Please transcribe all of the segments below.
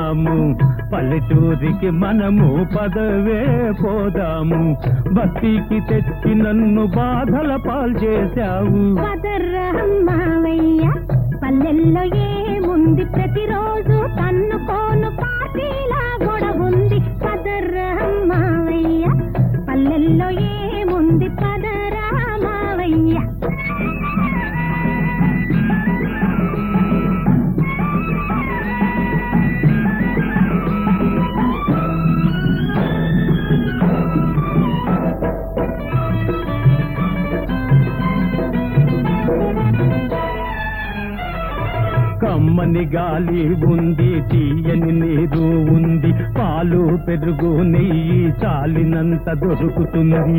పోదాము పల్లెటూరికి మనము పదవే పోదాము బస్తీకి తెచ్చి నన్ను బాధల పాలు చేశావు పదరమ్మయ్య పల్లెల్లో ఏముంది ప్రతిరోజు తన్నుకోను పార్టీలా గొడవుంది పదరమ్మయ్య పల్లెల్లో ఏముంది పదరామయ్య కమ్మని గాలి ఉంది తీయని నీరు ఉంది పాలు పెరుగు నెయ్యి చాలినంత దొరుకుతుంది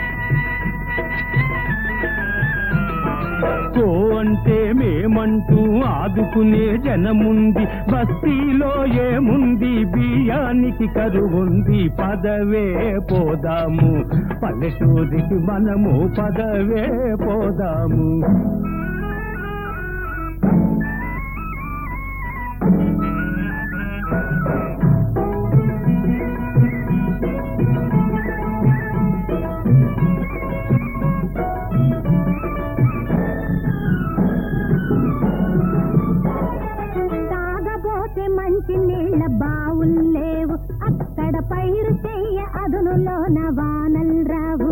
కో అంటే మేమంటూ ఆదుకునే జనముంది బస్తీలో ఏముంది బియ్యానికి కరువుంది పదవే పోదాము పల్లెటూరికి మనము పదవే పోదాము మంచి నీళ్ళ బావుల్లేవు అక్కడ పైరు చెయ్య అదునులోన వానల్ రావు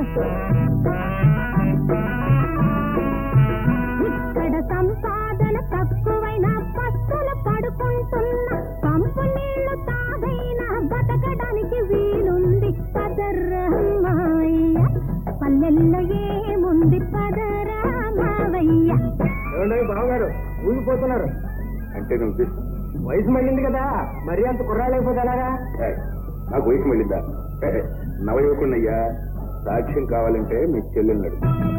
ఇక్కడ సంపాదన తక్కువైన పస్తులు పడుకుంటున్న పంపు నీళ్లు తాగైనా బతకడానికి వీలుంది పదరామయ్య పల్లెల్లో ఏముంది పదరామయ్య బావగారు ఊగిపోతున్నారు అంటే నువ్వు వయసు మళ్ళింది కదా మరీ అంత కుర్రాళ్ళైపోతారా నాకు వయసు మళ్ళిందా నవయువకున్నయ్యా సాక్ష్యం కావాలంటే మీ చెల్లెళ్ళు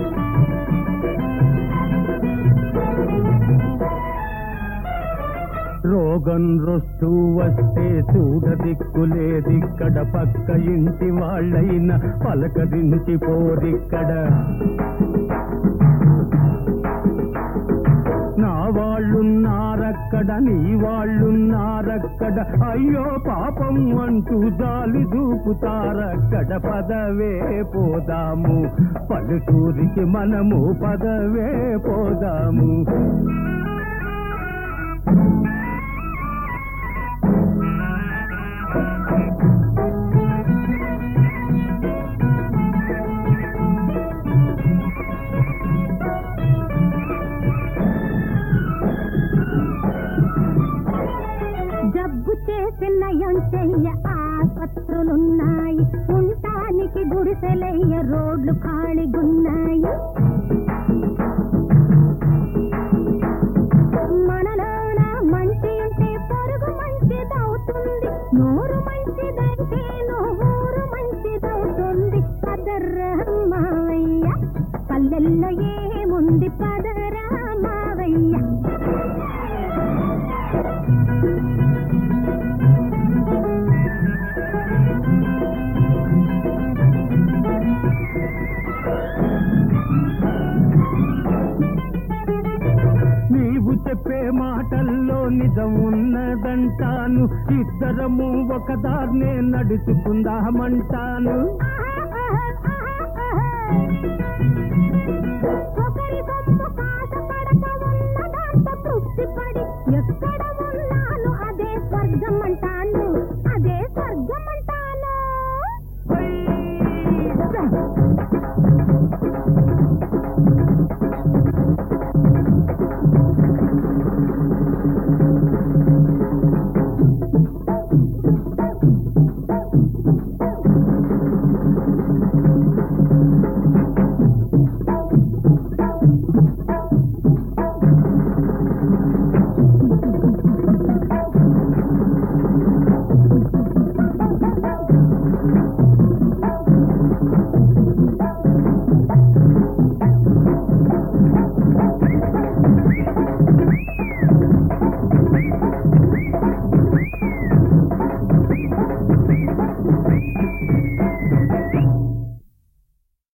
రోగం రొస్తూ వస్తే చూడదిక్కులేదిక్కడ పక్క ఇంటి వాళ్ళైనా పలకరించి పోరిక్కడ నా వాళ్ళున్నారక్కడ నీ వాళ్ళున్నారక్కడ అయ్యో పాపం అంటూ జాలి దూపుతారక్కడ పదవే పోదాము పల్లెటూరికి మనము పదవే పోదాము జబ్బు చేసి నయం చెయ్య ఆస్పత్రులున్నాయి ఉండటానికి గుడిసెలయ్య రోడ్లు ఖాళీగున్నాయి మనలోన మంచి ఉంటే పొరుగు మంచిదవుతుంది నోరు మంచిదంటే ఊరు మంచిదవుతుంది పదరామయ్య పల్లెల్లో ఏముంది పదరామయ్య నీవు చెప్పే మాటల్లో నిజం ఉన్నదంటాను ఇద్దరము ఒకదాన్నే నడుచుకుందామంటాను ఒకరి బొమ్మ కాసపడక ఉన్నదాంతో తృప్తిపడి ఎక్కడ ఉన్నాను అదే స్వర్గం అంటాను అదే స్వర్గం అంటాను